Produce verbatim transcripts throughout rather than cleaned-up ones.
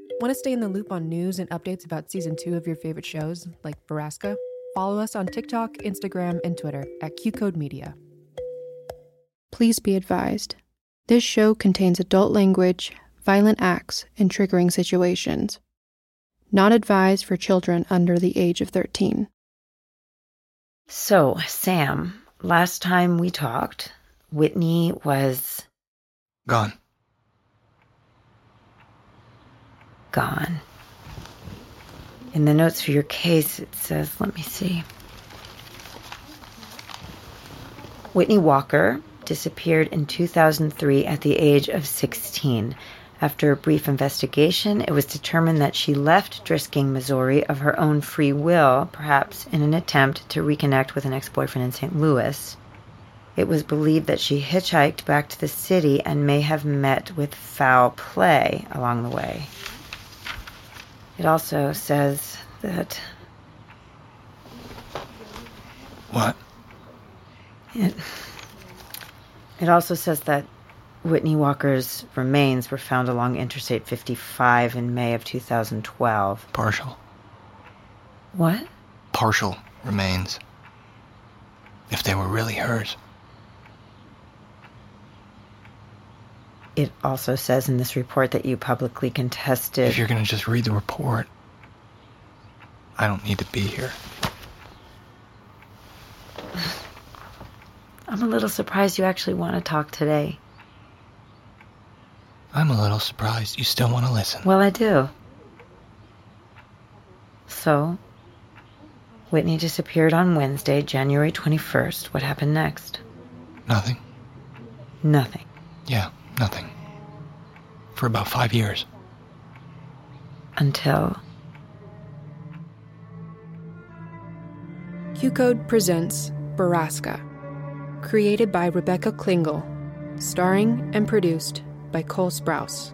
Want to stay in the loop on news and updates about season two of your favorite shows, like Baraska? Follow us on TikTok, Instagram, and Twitter at Q Code Media. Please be advised. This show contains adult language, violent acts, and triggering situations. Not advised for children under the age of thirteen. So, Sam, last time we talked, Whitney was... Gone. Gone. In the notes for your case, it says, let me see. Whitney Walker disappeared in two thousand three at the age of sixteen. After a brief investigation, it was determined that she left Drisking, Missouri of her own free will, perhaps in an attempt to reconnect with an ex-boyfriend in Saint Louis. It was believed that she hitchhiked back to the city and may have met with foul play along the way. It also says that... What? It, it also says that Whitney Walker's remains were found along Interstate fifty-five in May of two thousand twelve. Partial. What? Partial remains. If they were really hers. It also says in this report that you publicly contested... If you're going to just read the report, I don't need to be here. I'm a little surprised you actually want to talk today. I'm a little surprised you still want to listen. Well, I do. So, Whitney disappeared on Wednesday, January twenty-first. What happened next? Nothing. Nothing. Yeah, nothing. For about five years. Until... Q Code presents Baraska, created by Rebecca Klingel, starring and produced by Cole Sprouse.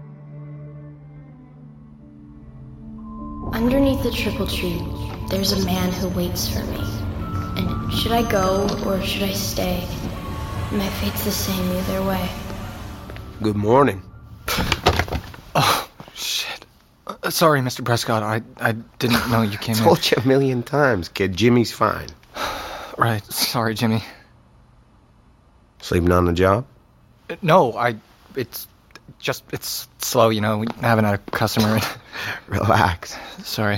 Underneath the triple tree, there's a man who waits for me. And should I go or should I stay? My fate's the same either way. Good morning. Oh, shit. Uh, sorry, Mister Prescott. I, I didn't know you came in. Told you a million times, kid. Jimmy's fine. Right. Sorry, Jimmy. Sleeping on the job? Uh, no, I... It's just... It's slow, you know. We haven't had a customer. Relax. Sorry.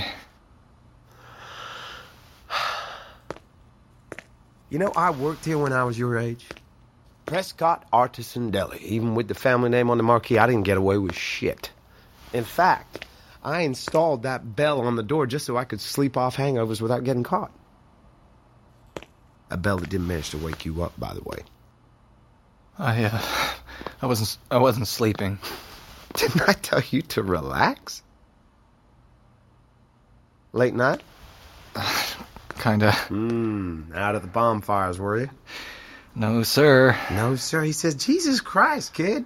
You know, I worked here when I was your age. Prescott Artisan Deli. Even with the family name on the marquee, I didn't get away with shit. In fact, I installed that bell on the door just so I could sleep off hangovers without getting caught. A bell that didn't manage to wake you up, by the way. I, uh... I wasn't... I wasn't sleeping. Didn't I tell you to relax? Late night? Uh, kinda. Mmm, out of the bonfires, were you? No, sir. No, sir. He says, Jesus Christ, kid.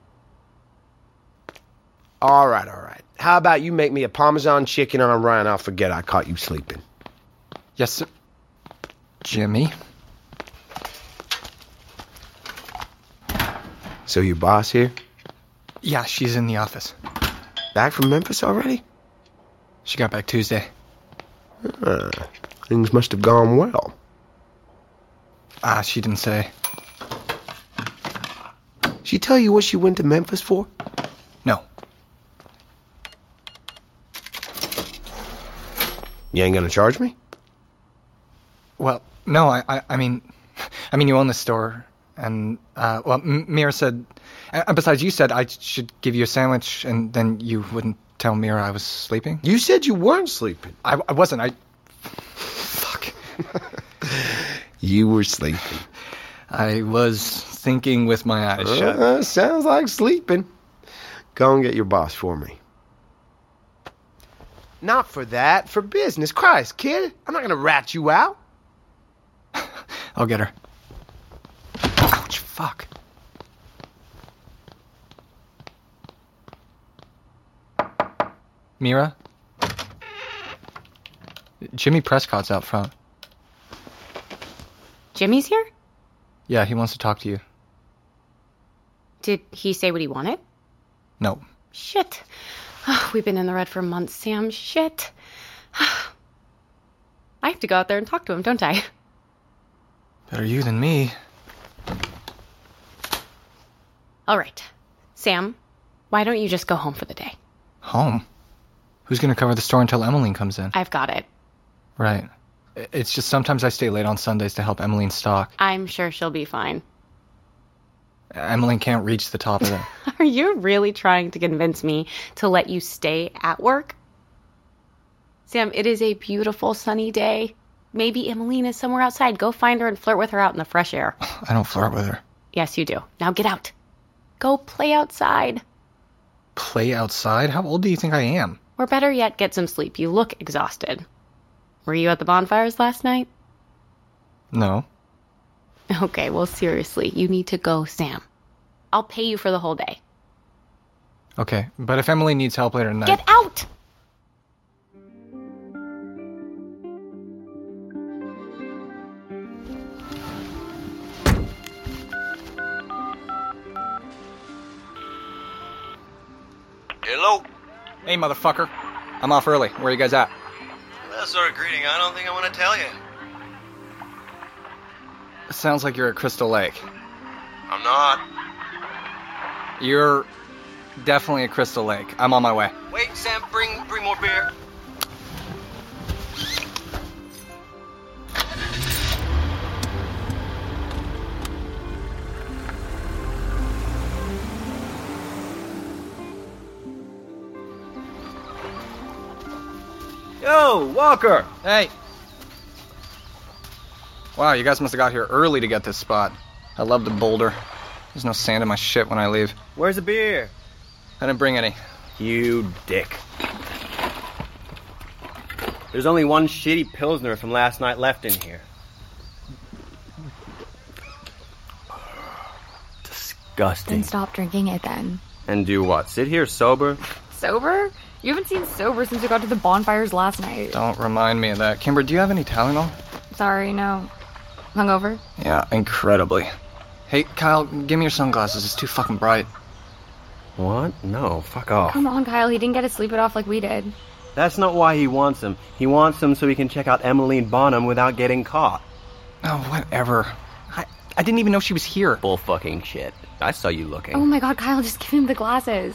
All right, all right. How about you make me a Parmesan chicken on rye and I'll forget I caught you sleeping. Yes, sir. Jimmy? So your boss here? Yeah, she's in the office. Back from Memphis already? She got back Tuesday. Uh, things must have gone well. Ah, she didn't say. She tell you what she went to Memphis for? No. You ain't gonna charge me? Well, no, I, I, I mean, I mean, you own the store, and, uh, well, M- Mira said, and besides, you said I should give you a sandwich, and then you wouldn't tell Mira I was sleeping? You said you weren't sleeping. I, I wasn't, I... Fuck. You were sleeping. I was thinking with my eyes uh, shut. Sounds like sleeping. Go and get your boss for me. Not for that, for business. Christ, kid. I'm not gonna rat you out. I'll get her. Ouch, fuck. Mira? Jimmy Prescott's out front. Jimmy's here? Yeah, he wants to talk to you. Did he say what he wanted? No. Shit. We've been in the red for months, Sam. Shit. I have to go out there and talk to him, don't I? Better you than me. All right. Sam, why don't you just go home for the day? Home? Who's gonna cover the store until Emmeline comes in? I've got it. Right. It's just sometimes I stay late on Sundays to help Emmeline stock. I'm sure she'll be fine. Emmeline can't reach the top of it. Are you really trying to convince me to let you stay at work? Sam, it is a beautiful sunny day. Maybe Emmeline is somewhere outside. Go find her and flirt with her out in the fresh air. I don't flirt with her. Yes, you do. Now get out. Go play outside. Play outside? How old do you think I am? Or better yet, get some sleep. You look exhausted. Were you at the bonfires last night? No. Okay, well, seriously, you need to go, Sam. I'll pay you for the whole day. Okay, but if Emily needs help later tonight... Get out! Hello? Hey, motherfucker. I'm off early. Where are you guys at? That sort of greeting, I don't think I want to tell you. It sounds like you're at Crystal Lake. I'm not. You're definitely at Crystal Lake. I'm on my way. Wait, Sam, bring bring more beer. Yo, Walker! Hey! Wow, you guys must have got here early to get this spot. I love the boulder. There's no sand in my shit when I leave. Where's the beer? I didn't bring any. You dick. There's only one shitty Pilsner from last night left in here. Disgusting. Then stop drinking it then. And do what? Sit here sober? Sober? You haven't seen sober since we got to the bonfires last night. Don't remind me of that. Kimber, do you have any Tylenol? Sorry, no. Hungover? Yeah, incredibly. Hey, Kyle, give me your sunglasses. It's too fucking bright. What? No, fuck off. Come on, Kyle. He didn't get to sleep it off like we did. That's not why he wants them. He wants them so he can check out Emmeline Bonham without getting caught. Oh, whatever. I, I didn't even know she was here. Bull fucking shit. I saw you looking. Oh my god, Kyle, just give him the glasses.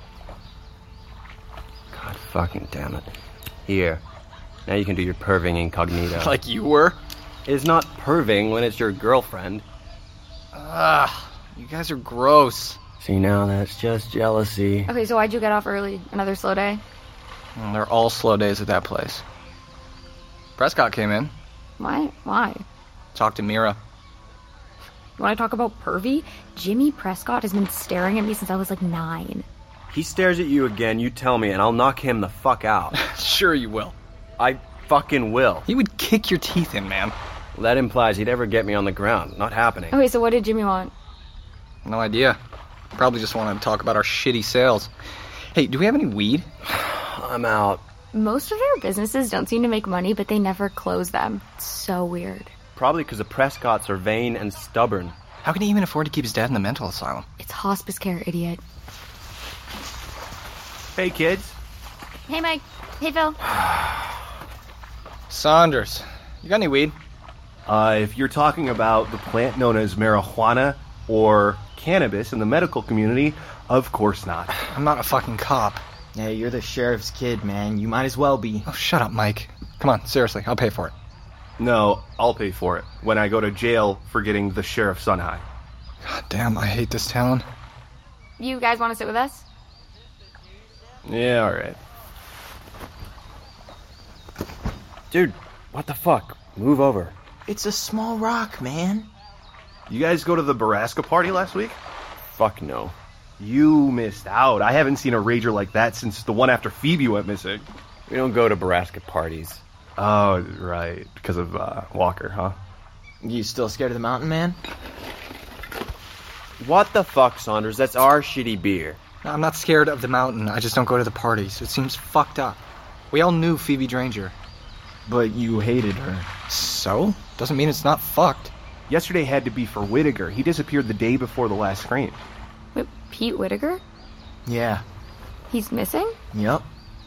God fucking damn it. Here. Now you can do your perving incognito. Like you were? It's not perving when it's your girlfriend. Ugh, you guys are gross. See, now that's just jealousy. Okay, so why'd you get off early? Another slow day? Well, they're all slow days at that place. Prescott came in. Why? Why? Talked to Mira. You want to talk about pervy? Jimmy Prescott has been staring at me since I was like nine. He stares at you again, you tell me, and I'll knock him the fuck out. Sure you will. I fucking will. He would kick your teeth in, man. Well, that implies he'd ever get me on the ground. Not happening. Okay, so what did Jimmy want? No idea. Probably just wanted to talk about our shitty sales. Hey, do we have any weed? I'm out. Most of their businesses don't seem to make money, but they never close them. It's so weird. Probably because the Prescotts are vain and stubborn. How can he even afford to keep his dad in the mental asylum? It's hospice care, idiot. Hey, kids. Hey, Mike. Hey, Phil. Saunders, you got any weed? Uh, if you're talking about the plant known as marijuana or cannabis in the medical community, of course not. I'm not a fucking cop. Hey, you're the sheriff's kid, man. You might as well be. Oh, shut up, Mike. Come on, seriously, I'll pay for it. No, I'll pay for it when I go to jail for getting the sheriff's son high. God damn, I hate this town. You guys want to sit with us? Yeah, alright. Dude, what the fuck? Move over. It's a small rock, man. You guys go to the Baraska party last week? Fuck no. You missed out. I haven't seen a rager like that since the one after Phoebe went missing. We don't go to Baraska parties. Oh, right. Because of uh, Walker, huh? You still scared of the mountain, man? What the fuck, Saunders? That's our shitty beer. No, I'm not scared of the mountain. I just don't go to the parties. It seems fucked up. We all knew Phoebe Dranger. But you hated her. So? Doesn't mean it's not fucked. Yesterday had to be for Whittaker. He disappeared the day before the last scream. Wait, Pete Whittaker? Yeah. He's missing? Yep.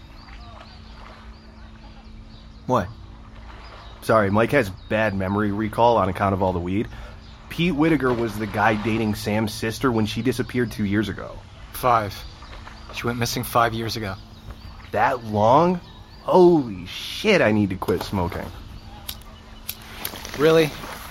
What? Sorry, Mike has bad memory recall on account of all the weed. Pete Whittaker was the guy dating Sam's sister when she disappeared two years ago. Five. She went missing five years ago. That long? Holy shit, I need to quit smoking. Really?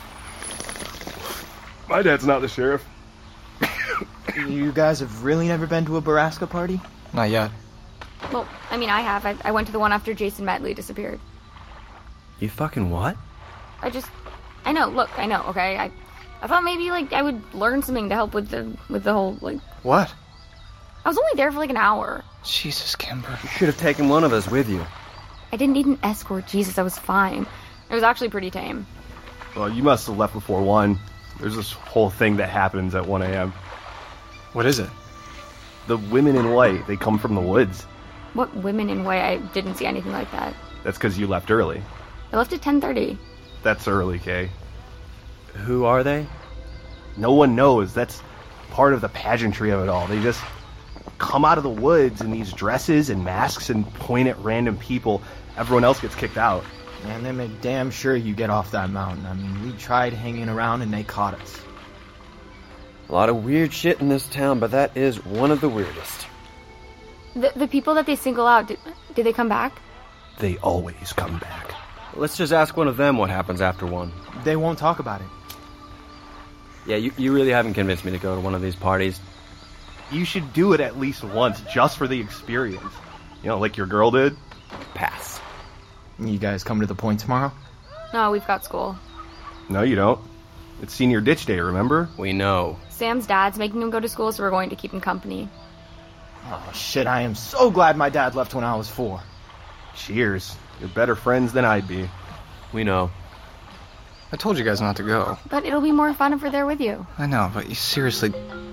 My dad's not the sheriff. You guys have really never been to a Baraska party? Not yet. Well, I mean, I have. I, I went to the one after Jason Medley disappeared. You fucking what? I just... I know, look, I know, okay? I I thought maybe, like, I would learn something to help with the with the whole, like... What? I was only there for, like, an hour. Jesus, Kimber. You should have taken one of us with you. I didn't need an escort, Jesus, I was fine. It was actually pretty tame. Well, you must have left before one. There's this whole thing that happens at one a.m. What is it? The women in white, they come from the woods. What women in white? I didn't see anything like that. That's because you left early. I left at ten thirty. That's early, Kay. Who are they? No one knows. That's part of the pageantry of it all. They just come out of the woods in these dresses and masks and point at random people. Everyone else gets kicked out. Man, they make damn sure you get off that mountain. I mean, we tried hanging around and they caught us. A lot of weird shit in this town, but that is one of the weirdest. The the people that they single out, did, did they come back? They always come back. Let's just ask one of them what happens after one. They won't talk about it. Yeah, you, you really haven't convinced me to go to one of these parties. You should do it at least once, just for the experience. You know, like your girl did. Pass. You guys come to the point tomorrow? No, we've got school. No, you don't. It's senior ditch day, remember? We know. Sam's dad's making him go to school, so we're going to keep him company. Oh, shit, I am so glad my dad left when I was four. Cheers. You're better friends than I'd be. We know. I told you guys not to go. But it'll be more fun if we're there with you. I know, but you seriously...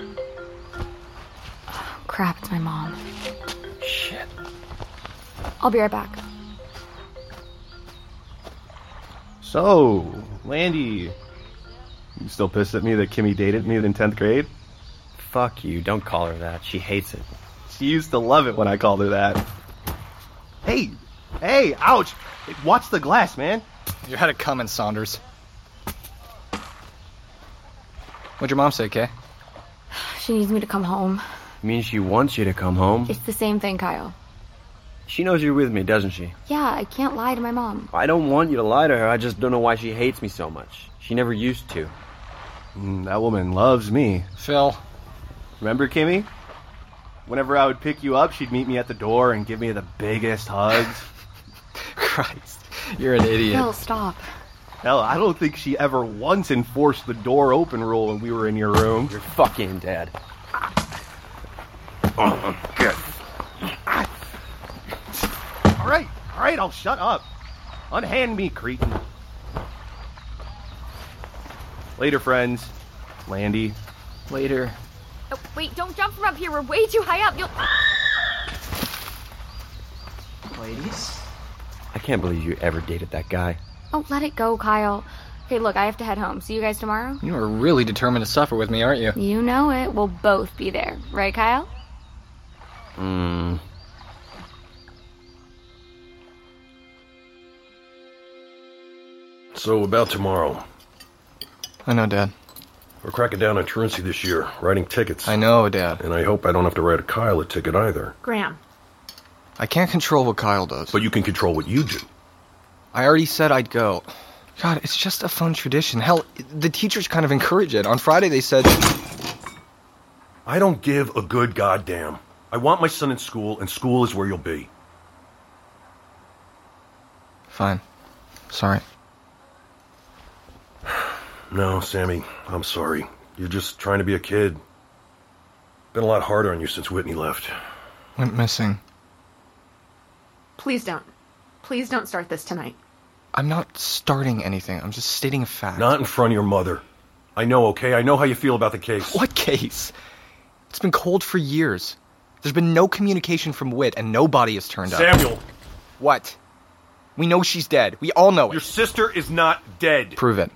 Oh, crap, it's my mom. Shit. I'll be right back. So, Landy, you still pissed at me that Kimmy dated me in tenth grade? Fuck you, don't call her that. She hates it. She used to love it when I called her that. Hey, hey, ouch! Watch the glass, man. You had it coming, Saunders. What'd your mom say, Kay? She needs me to come home. Means she wants you to come home? It's the same thing, Kyle. She knows you're with me, doesn't she? Yeah, I can't lie to my mom. I don't want you to lie to her. I just don't know why she hates me so much. She never used to. Mm, that woman loves me. Phil. Remember, Kimmy? Whenever I would pick you up, she'd meet me at the door and give me the biggest hugs. Christ, you're an idiot. Phil, stop. Hell, I don't think she ever once enforced the door open rule when we were in your room. You're fucking dead. Oh, good. All right, all right, I'll shut up. Unhand me, cretin. Later, friends. Landy. Later. Oh, wait, don't jump from up here. We're way too high up. You'll... Ladies? I can't believe you ever dated that guy. Oh, let it go, Kyle. Okay, look, I have to head home. See you guys tomorrow? You are really determined to suffer with me, aren't you? You know it. We'll both be there. Right, Kyle? Hmm. So, about tomorrow. I know, Dad. We're cracking down on truancy this year, writing tickets. I know, Dad. And I hope I don't have to write a Kyle a ticket either. Graham. I can't control what Kyle does. But you can control what you do. I already said I'd go. God, it's just a fun tradition. Hell, the teachers kind of encourage it. On Friday they said... I don't give a good goddamn. I want my son in school, and school is where you'll be. Fine. Sorry. No, Sammy, I'm sorry. You're just trying to be a kid. Been a lot harder on you since Whitney left. Went missing. Please don't. Please don't start this tonight. I'm not starting anything. I'm just stating a fact. Not in front of your mother. I know, okay? I know how you feel about the case. What case? It's been cold for years. There's been no communication from Whit, and no body has turned Samuel. up. Samuel! What? We know she's dead. We all know it. Your sister is not dead. Prove it.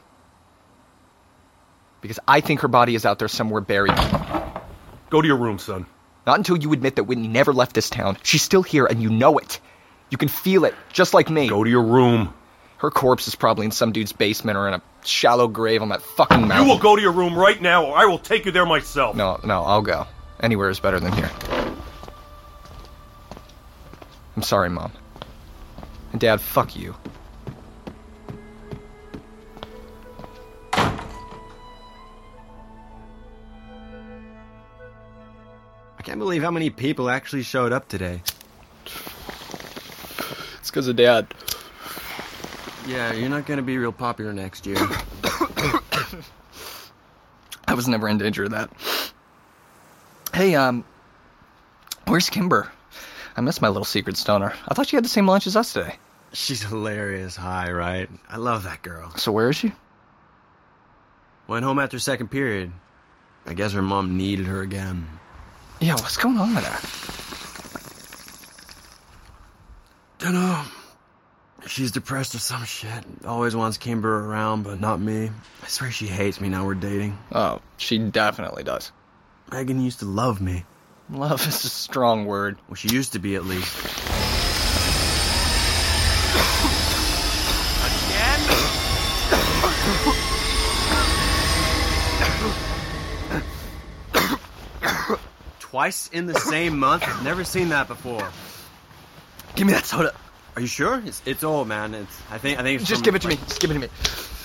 Because I think her body is out there somewhere buried. Go to your room, son. Not until you admit that Whitney never left this town. She's still here, and you know it. You can feel it, just like me. Go to your room. Her corpse is probably in some dude's basement or in a shallow grave on that fucking mountain. You will go to your room right now, or I will take you there myself. No, no, I'll go. Anywhere is better than here. I'm sorry, Mom. And Dad, fuck you. I can't believe how many people actually showed up today. It's because of Dad. Yeah, you're not gonna be real popular next year. I was never in danger of that. Hey, um, where's Kimber? I miss my little secret stoner. I thought she had the same lunch as us today. She's hilarious high, right? I love that girl. So where is she? Went home after second period. I guess her mom needed her again. Yeah, what's going on with her? Dunno. She's depressed or some shit. Always wants Kimber around, but not me. I swear she hates me now we're dating. Oh, she definitely does. Megan used to love me. Love is a strong word. Well, she used to be, at least. Again? Twice in the same month? I've never seen that before. Give me that soda. Are you sure? It's it's old, man. It's I think I think it's Just from, give it to like... me. Just give it to me.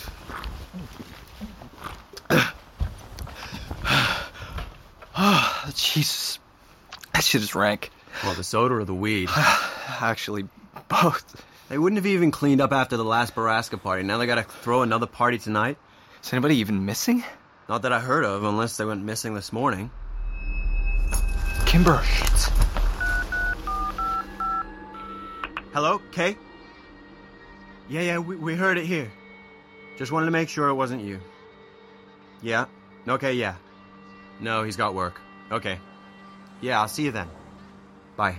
Oh, Jesus. That shit is rank. Well, the soda or the weed? Actually, both. They wouldn't have even cleaned up after the last Baraska party. Now they gotta throw another party tonight? Is anybody even missing? Not that I heard of, unless they went missing this morning. Kimber. Shit. Hello, Kay? Yeah, yeah, we, we heard it here. Just wanted to make sure it wasn't you. Yeah? Okay, yeah. No, he's got work. Okay. Yeah, I'll see you then. Bye.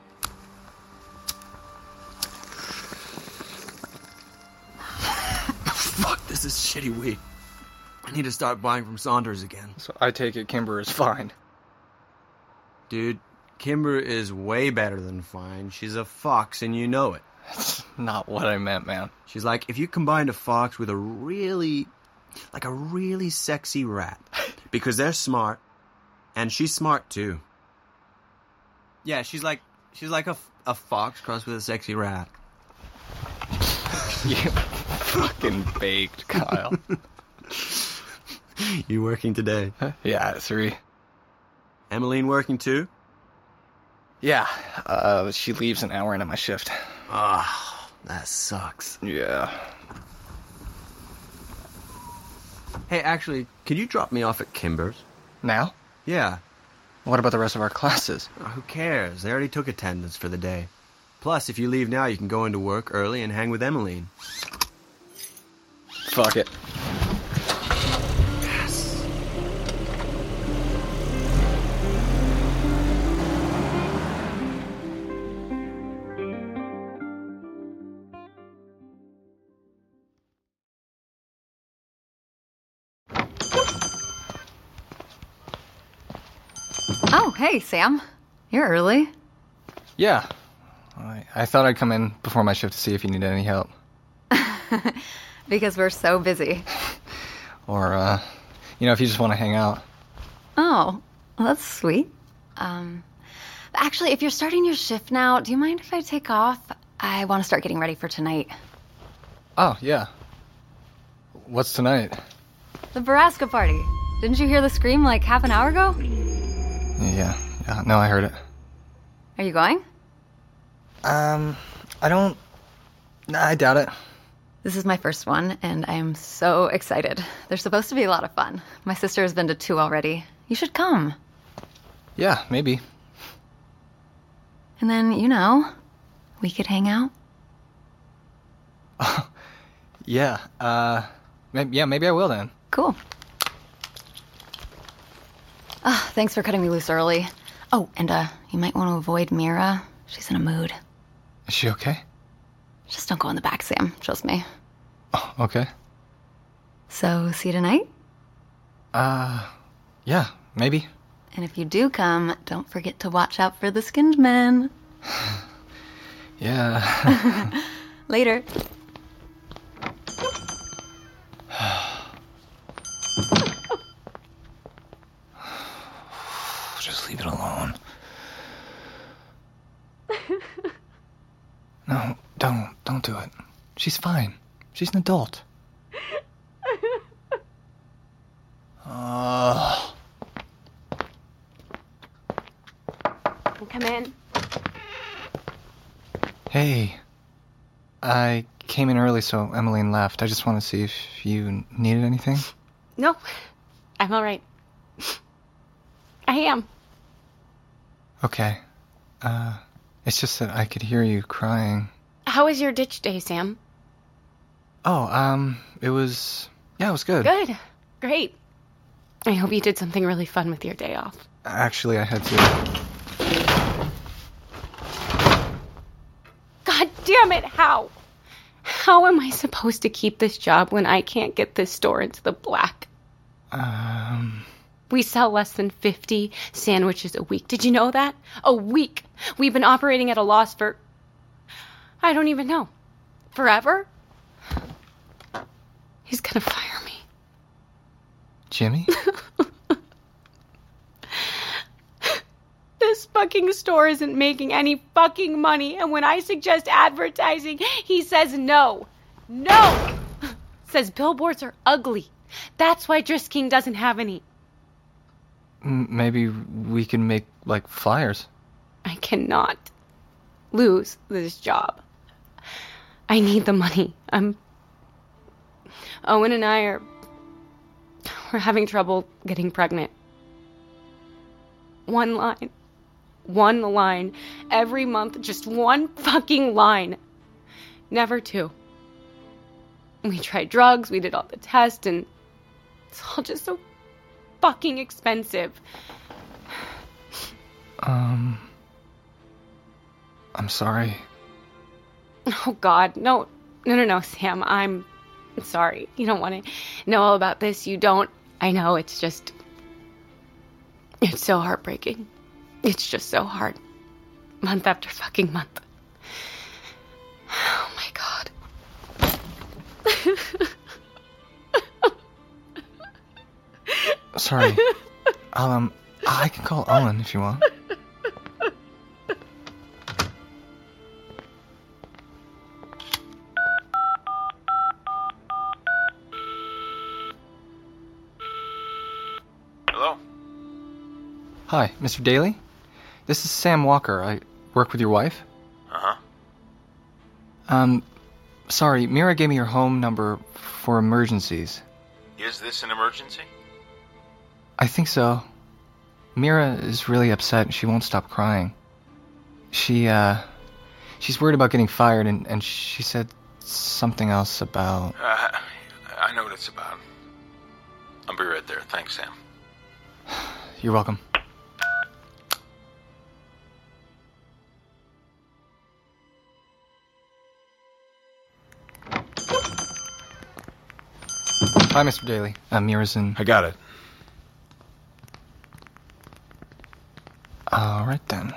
Fuck, this is shitty weed. I need to start buying from Saunders again. So I take it Kimber is fine. Dude, Kimber is way better than fine. She's a fox, and you know it. That's not what I meant, man. She's like, if you combined a fox with a really, like a really sexy rat. Because they're smart, and she's smart, too. Yeah, she's like, she's like a, a fox crossed with a sexy rat. You fucking baked, Kyle. You working today? Yeah, at three. Emmeline working, too? Yeah, uh, she leaves an hour into my shift. Ah, oh, that sucks. Yeah. Hey, actually, could you drop me off at Kimber's? Now? Yeah. What about the rest of our classes? Oh, who cares? They already took attendance for the day. Plus, if you leave now, you can go into work early and hang with Emmeline. Fuck it. Yes. Oh, hey, Sam. You're early. Yeah. I, I thought I'd come in before my shift to see if you needed any help. Because we're so busy. Or, uh, you know, if you just want to hang out. Oh, well, that's sweet. Um, actually, if you're starting your shift now, do you mind if I take off? I want to start getting ready for tonight. Oh, yeah. What's tonight? The Baraska party. Didn't you hear the scream like half an hour ago? Yeah, yeah, no, I heard it. Are you going? Um, I don't... I doubt it. This is my first one, and I'm so excited. They're supposed to be a lot of fun. My sister has been to two already. You should come. Yeah, maybe. And then, you know, we could hang out. Oh, yeah, uh, maybe, yeah, maybe I will then. Cool. Ah, thanks for cutting me loose early. Oh, and uh, you might want to avoid Mira. She's in a mood. Is she okay? Just don't go in the back, Sam. Trust me. Oh, okay. So, see you tonight? Uh, yeah, maybe. And if you do come, don't forget to watch out for the skinned men. Yeah. Later. Just leave it alone. No, don't. Don't do it. She's fine. She's an adult. Uh... Come in. Hey. I came in early, so Emmeline left. I just want to see if you needed anything. No, I'm all right. I am. Okay. Uh, it's just that I could hear you crying. How was your ditch day, Sam? Oh, um, it was... Yeah, it was good. Good. Great. I hope you did something really fun with your day off. Actually, I had to... God damn it, how? How am I supposed to keep this job when I can't get this store into the black? Um... We sell less than fifty sandwiches a week. Did you know that? A week. We've been operating at a loss for... I don't even know. Forever? He's gonna fire me. Jimmy? This fucking store isn't making any fucking money, and when I suggest advertising, he says no. No! Says billboards are ugly. That's why Drisking doesn't have any. Maybe we can make, like, flyers. I cannot lose this job. I need the money. I'm... Owen and I are... We're having trouble getting pregnant. One line. One line. Every month, just one fucking line. Never two. We tried drugs, we did all the tests, and it's all just so fucking expensive. Um... I'm sorry. Oh, God. No. No, no, no, Sam. I'm sorry. You don't want to know all about this. You don't. I know. It's just... It's so heartbreaking. It's just so hard. Month after fucking month. Oh, my God. Sorry. I'll, um... I can call Owen if you want. Hi, Mister Daly? This is Sam Walker. I work with your wife. Uh-huh. Um, sorry, Mira gave me your home number for emergencies. Is this an emergency? I think so. Mira is really upset and she won't stop crying. She, uh, she's worried about getting fired and, and she said something else about... Uh, I know what it's about. I'll be right there. Thanks, Sam. You're welcome. Hi, Mister Daly. Uh, Mira's in... I got it. All right, then.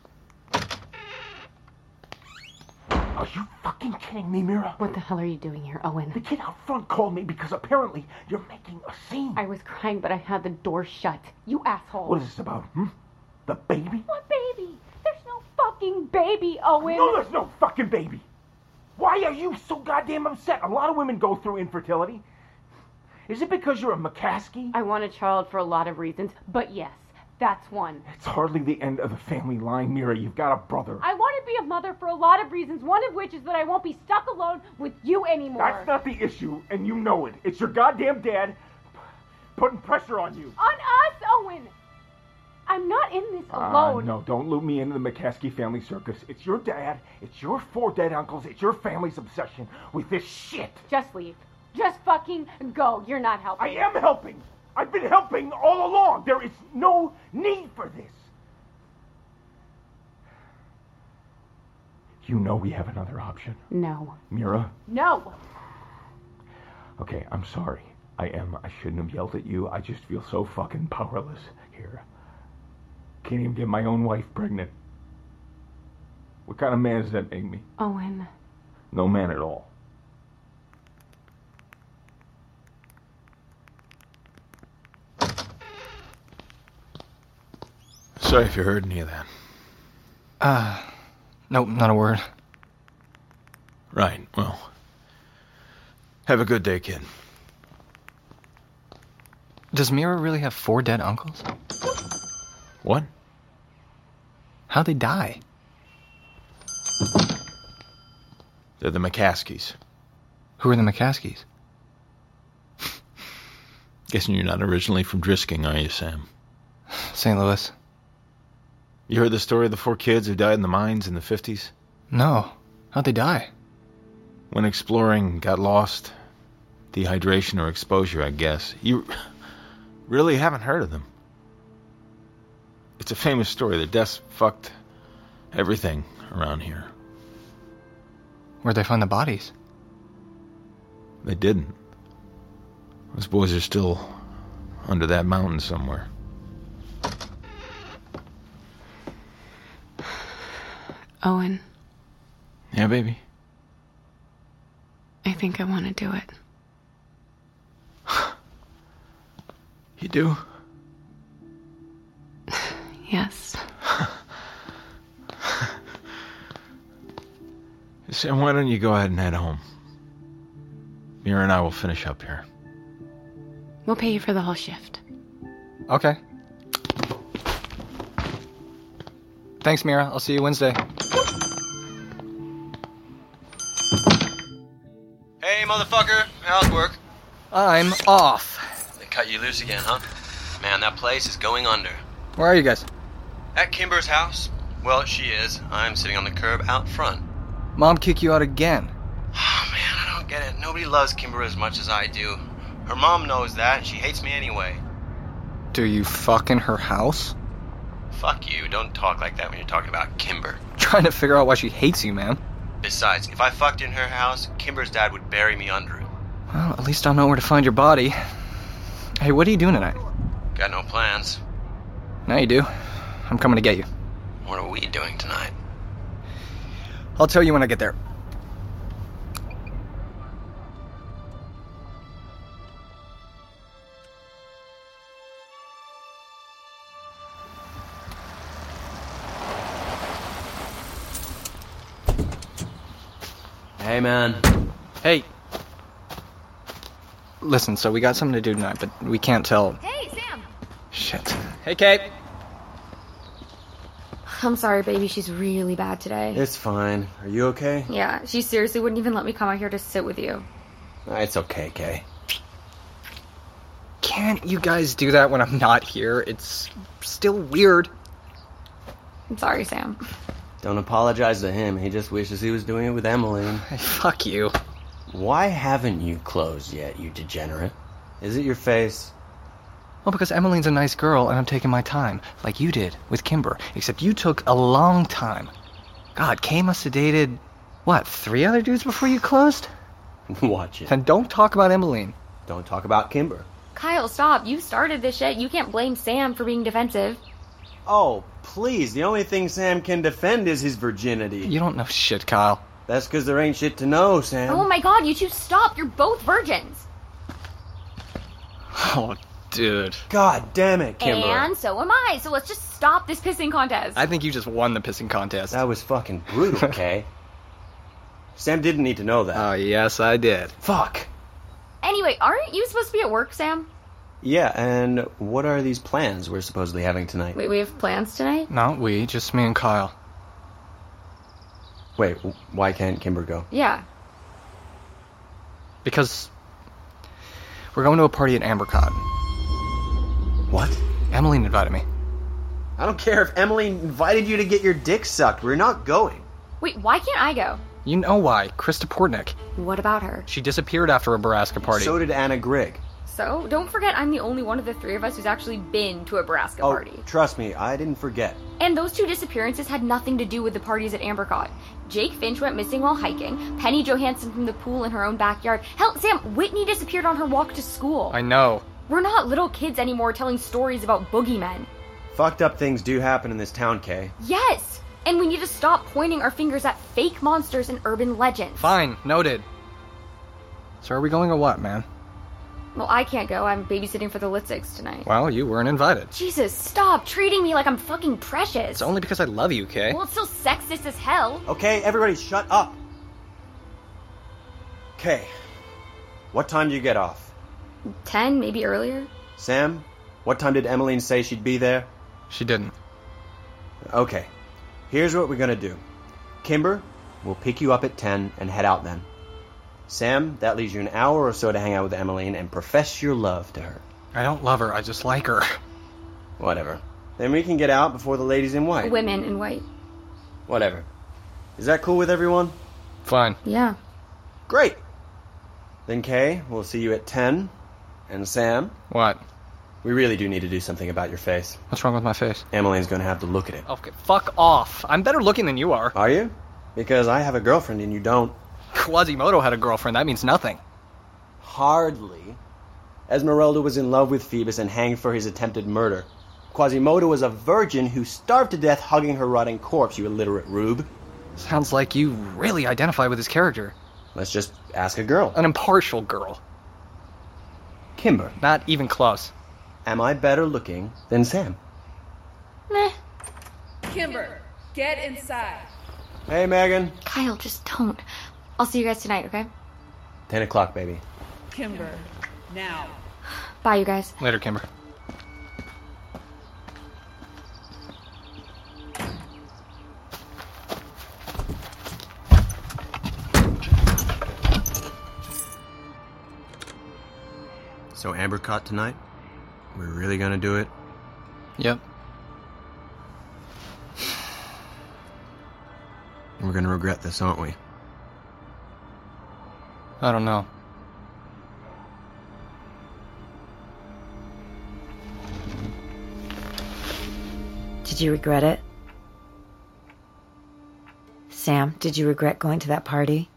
Are you fucking kidding me, Mira? What the hell are you doing here, Owen? The kid out front called me because apparently you're making a scene. I was crying, but I had the door shut. You asshole. What is this about, hmm? The baby? What baby? There's no fucking baby, Owen. No, there's no fucking baby. Why are you so goddamn upset? A lot of women go through infertility. Is it because you're a McCaskey? I want a child for a lot of reasons, but yes, that's one. It's hardly the end of the family line, Mira. You've got a brother. I want to be a mother for a lot of reasons, one of which is that I won't be stuck alone with you anymore. That's not the issue, and you know it. It's your goddamn dad putting pressure on you. On us, Owen! I'm not in this alone. Uh, no, don't loop me into the McCaskey family circus. It's your dad, it's your four dead uncles, it's your family's obsession with this shit. Just leave. Just fucking go. You're not helping. I am helping. I've been helping all along. There is no need for this. You know we have another option. No. Mira? No. Okay, I'm sorry. I am. I shouldn't have yelled at you. I just feel so fucking powerless here. Can't even get my own wife pregnant. What kind of man does that make me? Owen. No man at all. Sorry if you heard any of that. Uh, nope, not a word. Right, well. Have a good day, kid. Does Mira really have four dead uncles? What? How'd they die? They're the McCaskies. Who are the McCaskies? Guessing you're not originally from Drisking, are you, Sam? Saint Louis. You heard the story of the four kids who died in the mines in the fifties? No. How'd they die? When exploring, got lost. Dehydration or exposure, I guess. You really haven't heard of them. It's a famous story. The deaths fucked everything around here. Where'd they find the bodies? They didn't. Those boys are still under that mountain somewhere. Owen. Yeah, baby? I think I want to do it. You do? Yes. Sam, why don't you go ahead and head home? Mira and I will finish up here. We'll pay you for the whole shift. Okay. Thanks, Mira. I'll see you Wednesday. Hey, motherfucker. How's work? I'm off. They cut you loose again, huh? Man, that place is going under. Where are you guys? At Kimber's house. Well, she is. I'm sitting on the curb out front. Mom kick you out again. Oh, man, I don't get it. Nobody loves Kimber as much as I do. Her mom knows that, and she hates me anyway. Do you fuck in her house? Fuck you. Don't talk like that when you're talking about Kimber. Trying to figure out why she hates you, man. Besides, if I fucked in her house, Kimber's dad would bury me under it. Well, at least I'll know where to find your body. Hey, what are you doing tonight? Got no plans. Now you do. I'm coming to get you. What are we doing tonight? I'll tell you when I get there. Hey, man. Hey. Listen, so we got something to do tonight, but we can't tell. Hey, Sam. Shit. Hey, Kate. I'm sorry, baby. She's really bad today. It's fine. Are you okay? Yeah, she seriously wouldn't even let me come out here to sit with you. It's okay, Kay. Can't you guys do that when I'm not here? It's still weird. I'm sorry, Sam. Don't apologize to him. He just wishes he was doing it with Emmeline. Hey, fuck you. Why haven't you closed yet, you degenerate? Is it your face? Well, because Emmeline's a nice girl, and I'm taking my time, like you did with Kimber. Except you took a long time. God, Kay must have dated, what, three other dudes before you closed? Watch it. And don't talk about Emmeline. Don't talk about Kimber. Kyle, stop. You started this shit. You can't blame Sam for being defensive. Oh, please. The only thing Sam can defend is his virginity. You don't know shit, Kyle. That's because there ain't shit to know, Sam. Oh my god, you two stop. You're both virgins. Oh, dude. God damn it, Kimber. And so am I. So let's just stop this pissing contest. I think you just won the pissing contest. That was fucking brutal, Kay. Sam didn't need to know that. Oh, yes, I did. Fuck. Anyway, aren't you supposed to be at work, Sam? Yeah, and what are these plans we're supposedly having tonight? Wait, we have plans tonight? Not we, just me and Kyle. Wait, why can't Kimber go? Yeah. Because we're going to a party at Ambercott. What? Emmeline invited me. I don't care if Emily invited you to get your dick sucked. We're not going. Wait, why can't I go? You know why. Krista Portnick. What about her? She disappeared after a Baraska party. So did Anna Grigg. So, don't forget I'm the only one of the three of us who's actually been to a Baraska oh, party. Trust me, I didn't forget. And those two disappearances had nothing to do with the parties at Ambercott. Jake Finch went missing while hiking, Penny Johansson from the pool in her own backyard. Hell, Sam, Whitney disappeared on her walk to school. I know. We're not little kids anymore telling stories about boogeymen. Fucked up things do happen in this town, Kay. Yes! And we need to stop pointing our fingers at fake monsters and urban legends. Fine, noted. So are we going or what, man? Well, I can't go. I'm babysitting for the Litzigs tonight. Well, you weren't invited. Jesus, stop treating me like I'm fucking precious. It's only because I love you, Kay. Well, it's still sexist as hell. Okay, everybody shut up. Kay, what time do you get off? Ten, maybe earlier. Sam, what time did Emmeline say she'd be there? She didn't. Okay, here's what we're gonna do. Kimber, we'll pick you up at ten and head out then. Sam, that leaves you an hour or so to hang out with Emmeline and profess your love to her. I don't love her, I just like her. Whatever. Then we can get out before the ladies in white. Women in white. Whatever. Is that cool with everyone? Fine. Yeah. Great. Then Kay, we'll see you at ten. And Sam? What? We really do need to do something about your face. What's wrong with my face? Emmeline's gonna have to look at it. Okay, fuck off. I'm better looking than you are. Are you? Because I have a girlfriend and you don't. Quasimodo had a girlfriend. That means nothing. Hardly. Esmeralda was in love with Phoebus and hanged for his attempted murder. Quasimodo was a virgin who starved to death hugging her rotting corpse, you illiterate rube. Sounds like you really identify with his character. Let's just ask a girl. An impartial girl. Kimber. Not even close. Am I better looking than Sam? Meh. Kimber, get inside. Hey, Megan. Kyle, just don't. I'll see you guys tonight, okay? Ten o'clock, baby. Kimber, now. Bye, you guys. Later, Kimber. So Amber caught tonight? We're really gonna do it? Yep. We're gonna regret this, aren't we? I don't know. Did you regret it? Sam, did you regret going to that party?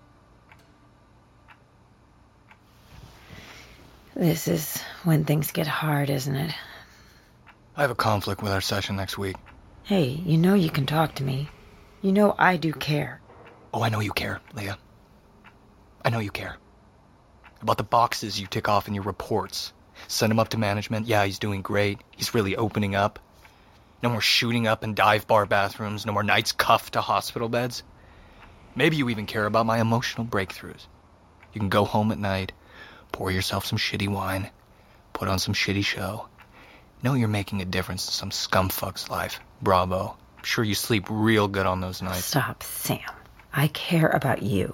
This is when things get hard, isn't it? I have a conflict with our session next week. Hey, you know you can talk to me. You know I do care. Oh, I know you care, Leah. I know you care. About the boxes you tick off in your reports. Send him up to management. Yeah, he's doing great. He's really opening up. No more shooting up in dive bar bathrooms. No more nights cuffed to hospital beds. Maybe you even care about my emotional breakthroughs. You can go home at night, pour yourself some shitty wine, put on some shitty show. Know you're making a difference in some scumfuck's life. Bravo. I'm sure you sleep real good on those nights. Stop, Sam. I care about you.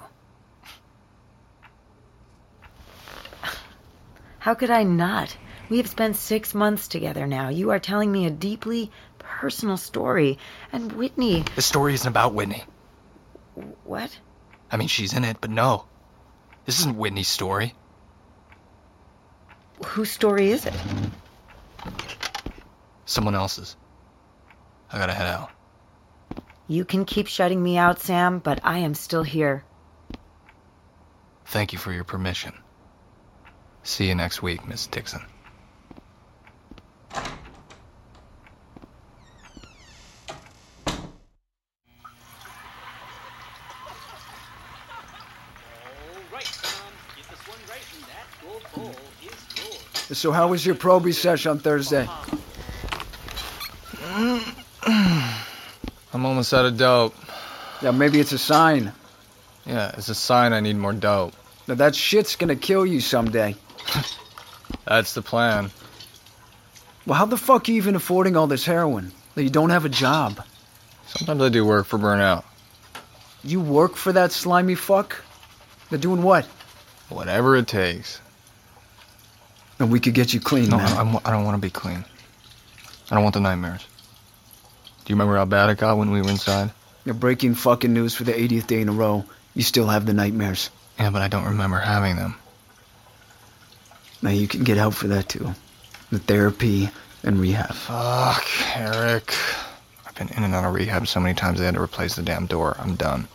How could I not? We have spent six months together now. You are telling me a deeply personal story. And Whitney... The story isn't about Whitney. What? I mean, she's in it, but no. This isn't Whitney's story. Whose story is it? Someone else's. I gotta head out. You can keep shutting me out, Sam, but I am still here. Thank you for your permission. See you next week, Miss Dixon. So how was your probie sesh on Thursday? I'm almost out of dope. Yeah, maybe it's a sign. Yeah, it's a sign I need more dope. Now that shit's gonna kill you someday. That's the plan. Well, how the fuck are you even affording all this heroin? That you don't have a job? Sometimes I do work for Burnout. You work for that slimy fuck? They're doing what? Whatever it takes. And we could get you clean, no, man. I, I don't want to be clean. I don't want the nightmares. Do you remember how bad it got when we were inside? You're breaking fucking news for the eightieth day in a row. You still have the nightmares. Yeah, but I don't remember having them. Now you can get help for that too. The therapy and rehab. Fuck, Eric. I've been in and out of rehab so many times they had to replace the damn door. I'm done.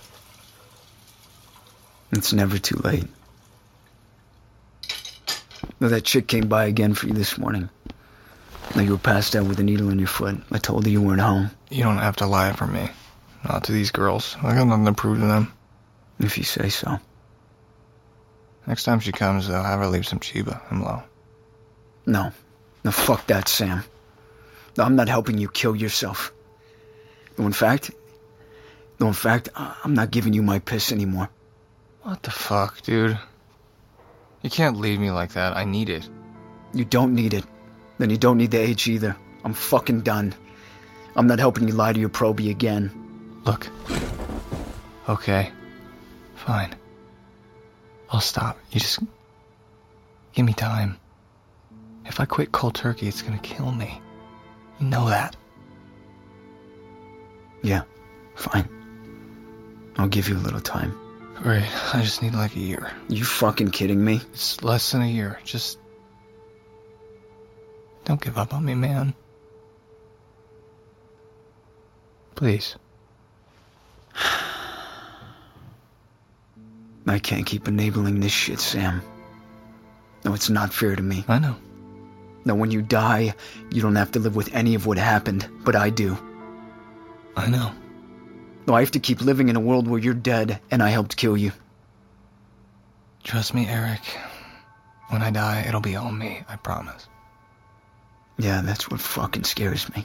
It's never too late. No, that chick came by again for you this morning. Now you were passed out with a needle in your foot. I told her you weren't home. You don't have to lie for me. Not to these girls. I got nothing to prove to them. If you say so. Next time she comes, I'll have her leave some Chiba and low. No. No, fuck that, Sam. No, I'm not helping you kill yourself. No, in fact... No, in fact, I'm not giving you my piss anymore. What the fuck, dude? You can't leave me like that. I need it. You don't need it. Then you don't need the H either. I'm fucking done. I'm not helping you lie to your probie again. Look. Okay. Fine. I'll stop. You just... give me time. If I quit cold turkey, it's gonna kill me. You know that. Yeah. Fine. I'll give you a little time. Great. I just need like a year. You fucking kidding me? It's less than a year. Just... don't give up on me, man. Please. I can't keep enabling this shit, Sam. No, it's not fair to me. I know. Now, when you die, you don't have to live with any of what happened, but I do. I know. No, I have to keep living in a world where you're dead, and I helped kill you. Trust me, Eric. When I die, it'll be all me, I promise. Yeah, that's what fucking scares me.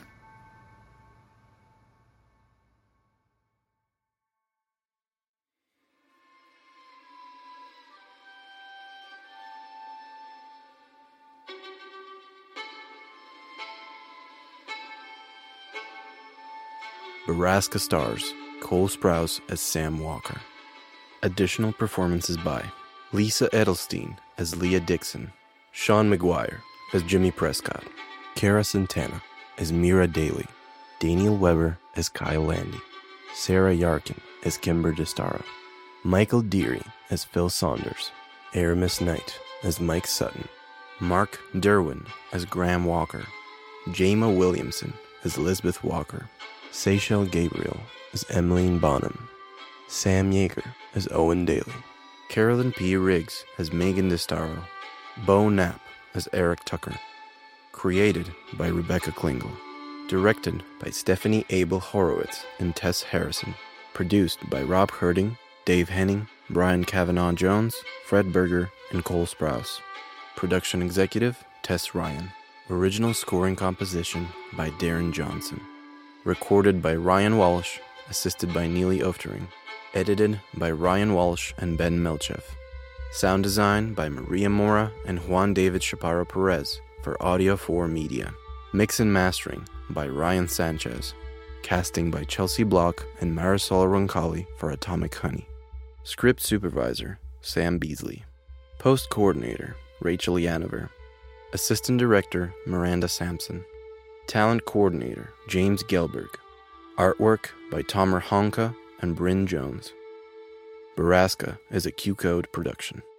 Borrasca stars Cole Sprouse as Sam Walker. Additional performances by Lisa Edelstein as Leah Dixon, Sean McGuire as Jimmy Prescott, Cara Santana as Mira Daly, Daniel Weber as Kyle Landy, Sarah Yarkin as Kimber DeStaro, Michael Deary as Phil Saunders, Aramis Knight as Mike Sutton, Mark Derwin as Graham Walker, Jama Williamson as Elizabeth Walker, Seychelle Gabriel as Emmeline Bonham, Sam Yeager as Owen Daly, Carolyn P. Riggs as Megan DeStaro, Bo Knapp as Eric Tucker. Created by Rebecca Klingel. Directed by Stephanie Abel Horowitz and Tess Harrison. Produced by Rob Herding, Dave Henning, Brian Kavanaugh Jones, Fred Berger, and Cole Sprouse. Production executive, Tess Ryan. Original scoring composition by Darren Johnson. Recorded by Ryan Walsh, assisted by Neely Oftering. Edited by Ryan Walsh and Ben Melchev. Sound design by Maria Mora and Juan David Chaparro Perez for Audio four Media. Mix and mastering by Ryan Sanchez. Casting by Chelsea Block and Marisol Roncalli for Atomic Honey. Script supervisor, Sam Beasley. Post coordinator, Rachel Yanover. Assistant director, Miranda Sampson. Talent coordinator, James Gelberg. Artwork by Tomer Honka and Bryn Jones. Borrasca is a Q-Code production.